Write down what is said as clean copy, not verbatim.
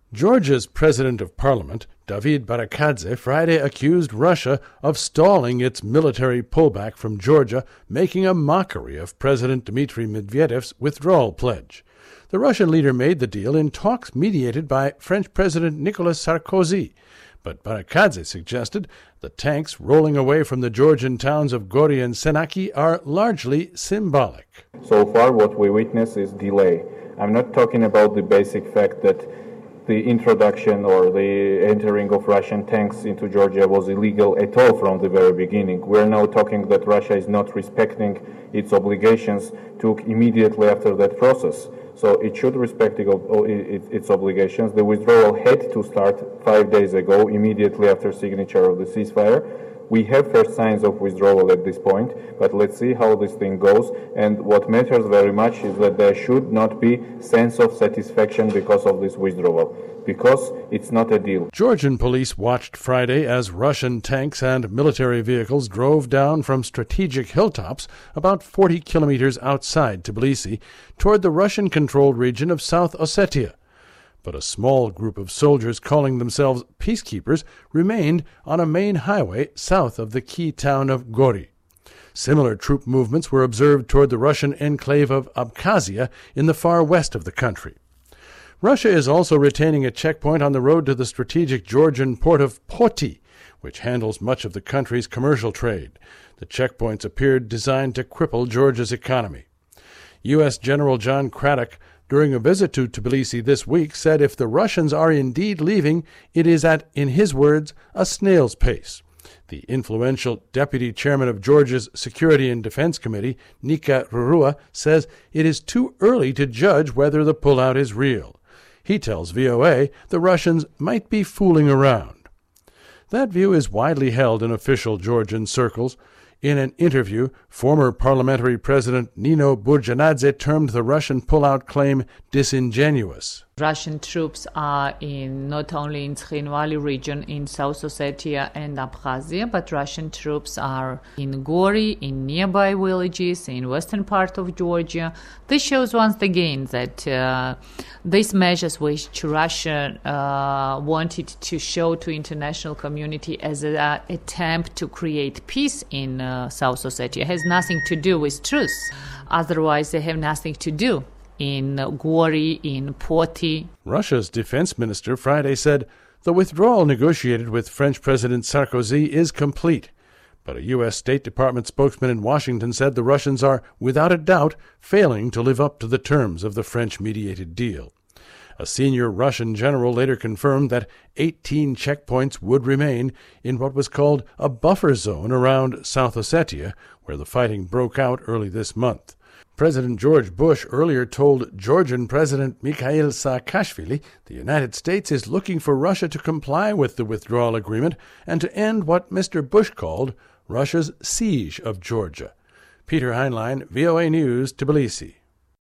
Georgia's President of Parliament, David Barakadze, Friday accused Russia of stalling its military pullback from Georgia, making a mockery of President Dmitry Medvedev's withdrawal pledge. The Russian leader made the deal in talks mediated by French President Nicolas Sarkozy, but Barakadze suggested the tanks rolling away from the Georgian towns of Gori and Senaki are largely symbolic. So far what we witness is delay. I'm not talking about the basic fact that the introduction or the entering of Russian tanks into Georgia was illegal at all from the very beginning. We're now talking that Russia is not respecting its obligations took immediately after that process. So it should respect its obligations. The withdrawal had to start 5 days ago, immediately after signature of the ceasefire. We have first signs of withdrawal at this point, but let's see how this thing goes. And what matters very much is that there should not be sense of satisfaction because of this withdrawal, because it's not a deal. Georgian police watched Friday as Russian tanks and military vehicles drove down from strategic hilltops about 40 kilometers outside Tbilisi toward the Russian-controlled region of South Ossetia. But a small group of soldiers calling themselves peacekeepers remained on a main highway south of the key town of Gori. Similar troop movements were observed toward the Russian enclave of Abkhazia in the far west of the country. Russia is also retaining a checkpoint on the road to the strategic Georgian port of Poti, which handles much of the country's commercial trade. The checkpoints appeared designed to cripple Georgia's economy. U.S. General John Craddock, during a visit to Tbilisi this week, said if the Russians are indeed leaving, it is at, in his words, a snail's pace. The influential deputy chairman of Georgia's Security and Defense Committee, Nika Rurua, says it is too early to judge whether the pullout is real. He tells VOA the Russians might be fooling around. That view is widely held in official Georgian circles. In an interview, former parliamentary president Nino Burjanadze termed the Russian pullout claim disingenuous. Russian troops are not only in Tkhinvali region in South Ossetia and Abkhazia, but Russian troops are in Gori, in nearby villages, in western part of Georgia. This shows once again that these measures which Russia wanted to show to international community as an attempt to create peace in South Ossetia has nothing to do with truth. Otherwise, they have nothing to do in Gori, in Poti. Russia's defense minister Friday said the withdrawal negotiated with French President Sarkozy is complete. But a U.S. State Department spokesman in Washington said the Russians are, without a doubt, failing to live up to the terms of the French-mediated deal. A senior Russian general later confirmed that 18 checkpoints would remain in what was called a buffer zone around South Ossetia, where the fighting broke out early this month. President George Bush earlier told Georgian President Mikhail Saakashvili the United States is looking for Russia to comply with the withdrawal agreement and to end what Mr. Bush called Russia's siege of Georgia. Peter Heinlein, VOA News, Tbilisi.